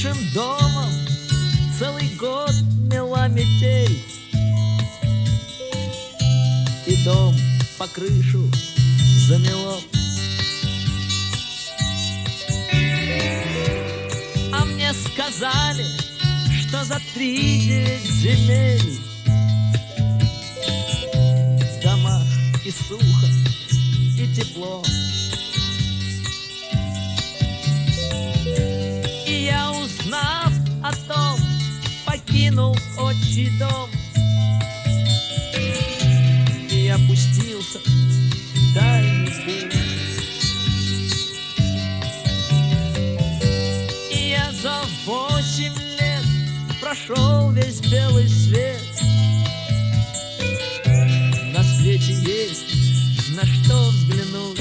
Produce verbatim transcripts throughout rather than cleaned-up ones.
нашим домом целый год мела метель, и дом по крышу замело. А мне сказали, что за три девять земель в домах и сухо, и тепло. И я, узнав о том, покинул отчий дом и опустился в дальний путь. И я за восемь лет прошел весь белый свет. На свете есть на что взглянуть.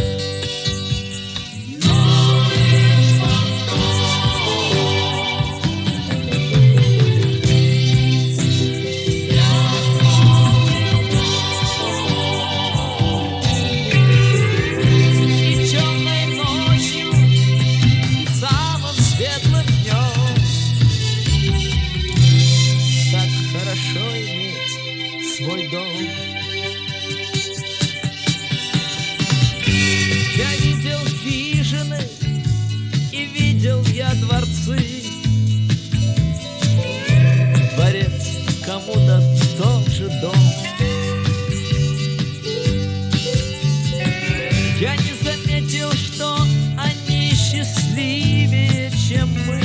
Свой дом. Я видел хижины и видел я дворцы. Дворец кому-то тот же дом. Я не заметил, что они счастливее, чем мы.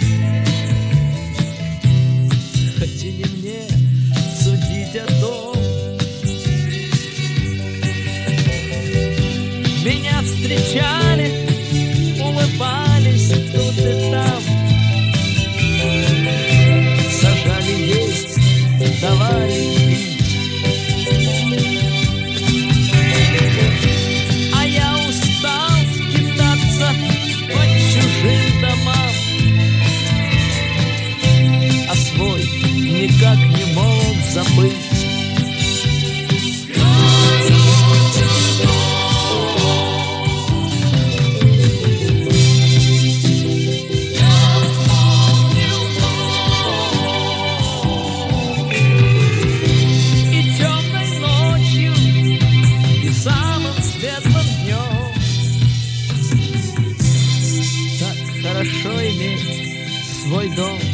Хоть и не мне судить о том. Меня встречали, улыбались тут и там, сажали есть, давали пить. А я устал скитаться по чужим домам, а свой никак не мог забыть. И темной ночью, и самым светлым днем так хорошо иметь свой дом.